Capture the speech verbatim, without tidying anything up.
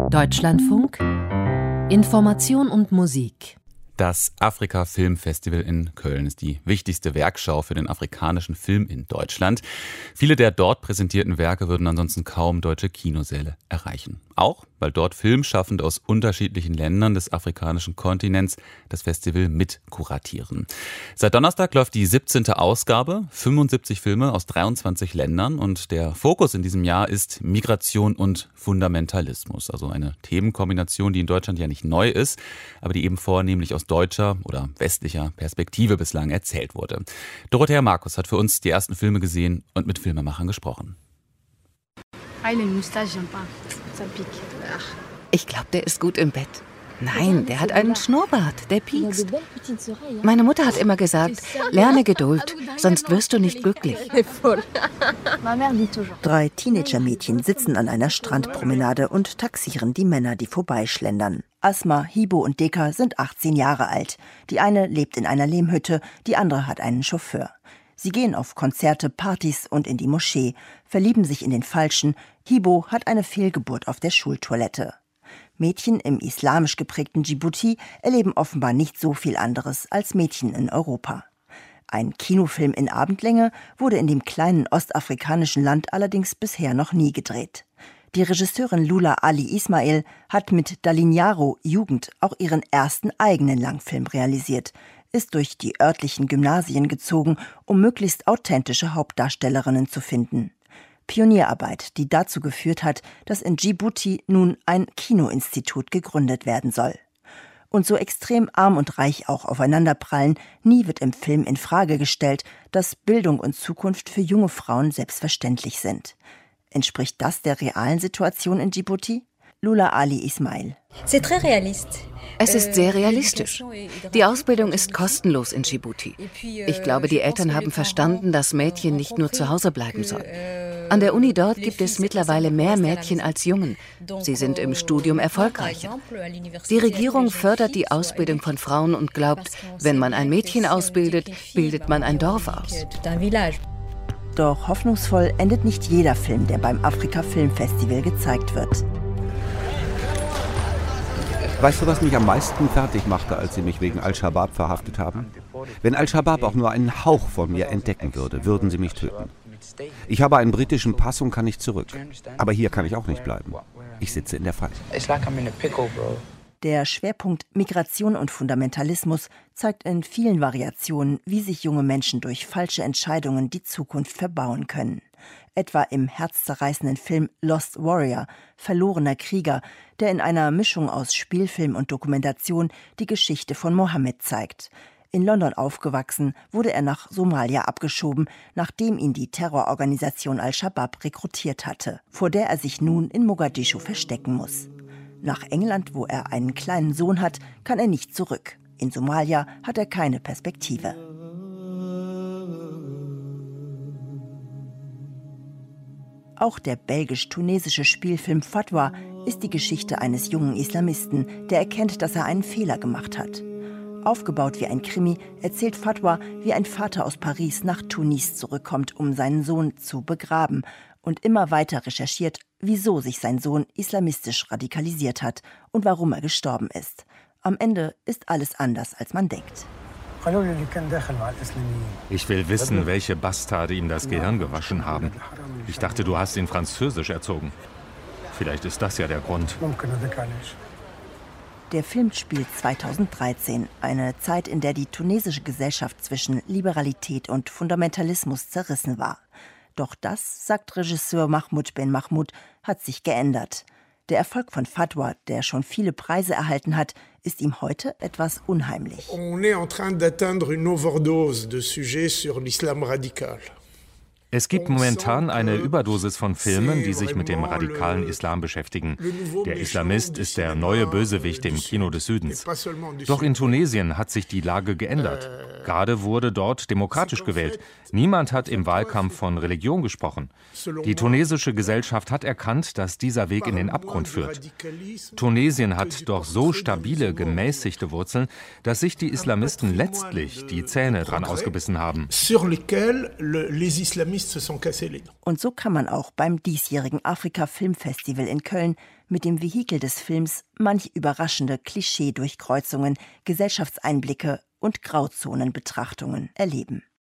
Deutschlandfunk Information und Musik. Das Afrika Film Festival in Köln ist die wichtigste Werkschau für den afrikanischen Film in Deutschland. Viele der dort präsentierten Werke würden ansonsten kaum deutsche Kinosäle erreichen. Auch weil dort Filmschaffende aus unterschiedlichen Ländern des afrikanischen Kontinents das Festival mit kuratieren. Seit Donnerstag läuft die siebzehnte Ausgabe, fünfundsiebzig Filme aus dreiundzwanzig Ländern, und der Fokus in diesem Jahr ist Migration und Fundamentalismus. Also eine Themenkombination, die in Deutschland ja nicht neu ist, aber die eben vornehmlich aus deutscher oder westlicher Perspektive bislang erzählt wurde. Dorothea Markus hat für uns die ersten Filme gesehen und mit Filmemachern gesprochen. Ich glaube, der ist gut im Bett. Nein, der hat einen Schnurrbart, der piekst. Meine Mutter hat immer gesagt, lerne Geduld, sonst wirst du nicht glücklich. Drei Teenager-Mädchen sitzen an einer Strandpromenade und taxieren die Männer, die vorbeischlendern. Asma, Hibo und Deka sind achtzehn Jahre alt. Die eine lebt in einer Lehmhütte, die andere hat einen Chauffeur. Sie gehen auf Konzerte, Partys und in die Moschee, verlieben sich in den Falschen. Hibo hat eine Fehlgeburt auf der Schultoilette. Mädchen im islamisch geprägten Djibouti erleben offenbar nicht so viel anderes als Mädchen in Europa. Ein Kinofilm in Abendlänge wurde in dem kleinen ostafrikanischen Land allerdings bisher noch nie gedreht. Die Regisseurin Lula Ali Ismail hat mit Dalinyaro Jugend auch ihren ersten eigenen Langfilm realisiert, ist durch die örtlichen Gymnasien gezogen, um möglichst authentische Hauptdarstellerinnen zu finden. Pionierarbeit, die dazu geführt hat, dass in Djibouti nun ein Kinoinstitut gegründet werden soll. Und so extrem arm und reich auch aufeinanderprallen, nie wird im Film in Frage gestellt, dass Bildung und Zukunft für junge Frauen selbstverständlich sind. Entspricht das der realen Situation in Djibouti? Lula Ali Ismail. Es ist sehr realistisch. Die Ausbildung ist kostenlos in Djibouti. Ich glaube, die Eltern haben verstanden, dass Mädchen nicht nur zu Hause bleiben sollen. An der Uni dort gibt es mittlerweile mehr Mädchen als Jungen. Sie sind im Studium erfolgreicher. Die Regierung fördert die Ausbildung von Frauen und glaubt, wenn man ein Mädchen ausbildet, bildet man ein Dorf aus. Doch hoffnungsvoll endet nicht jeder Film, der beim Afrika Film Festival gezeigt wird. Weißt du, was mich am meisten fertig machte, als sie mich wegen Al-Shabaab verhaftet haben? Wenn Al-Shabaab auch nur einen Hauch von mir entdecken würde, würden sie mich töten. Ich habe einen britischen Pass und kann nicht zurück. Aber hier kann ich auch nicht bleiben. Ich sitze in der Falle. Der Schwerpunkt Migration und Fundamentalismus zeigt in vielen Variationen, wie sich junge Menschen durch falsche Entscheidungen die Zukunft verbauen können. Etwa im herzzerreißenden Film Lost Warrior, Verlorener Krieger, der in einer Mischung aus Spielfilm und Dokumentation die Geschichte von Mohammed zeigt. In London aufgewachsen, wurde er nach Somalia abgeschoben, nachdem ihn die Terrororganisation Al-Shabaab rekrutiert hatte, vor der er sich nun in Mogadischu verstecken muss. Nach England, wo er einen kleinen Sohn hat, kann er nicht zurück. In Somalia hat er keine Perspektive. Auch der belgisch-tunesische Spielfilm Fatwa ist die Geschichte eines jungen Islamisten, der erkennt, dass er einen Fehler gemacht hat. Aufgebaut wie ein Krimi erzählt Fatwa, wie ein Vater aus Paris nach Tunis zurückkommt, um seinen Sohn zu begraben, und immer weiter recherchiert, wieso sich sein Sohn islamistisch radikalisiert hat und warum er gestorben ist. Am Ende ist alles anders, als man denkt. Ich will wissen, welche Bastarde ihm das Gehirn gewaschen haben. Ich dachte, du hast ihn französisch erzogen. Vielleicht ist das ja der Grund. Der Film spielt zweitausenddreizehn, eine Zeit, in der die tunesische Gesellschaft zwischen Liberalität und Fundamentalismus zerrissen war. Doch das, sagt Regisseur Mahmoud Ben Mahmoud, hat sich geändert. Der Erfolg von Fatwa, der schon viele Preise erhalten hat, ist ihm heute etwas unheimlich. On est en train d'atteindre une overdose de sujets sur l'islam radical. Es gibt momentan eine Überdosis von Filmen, die sich mit dem radikalen Islam beschäftigen. Der Islamist ist der neue Bösewicht im Kino des Südens. Doch in Tunesien hat sich die Lage geändert. Gerade wurde dort demokratisch gewählt. Niemand hat im Wahlkampf von Religion gesprochen. Die tunesische Gesellschaft hat erkannt, dass dieser Weg in den Abgrund führt. Tunesien hat doch so stabile, gemäßigte Wurzeln, dass sich die Islamisten letztlich die Zähne dran ausgebissen haben. Sur lesquels les islamistes Und so kann man auch beim diesjährigen Afrika-Filmfestival in Köln mit dem Vehikel des Films manch überraschende Klischee-Durchkreuzungen, Gesellschaftseinblicke und Grauzonenbetrachtungen erleben.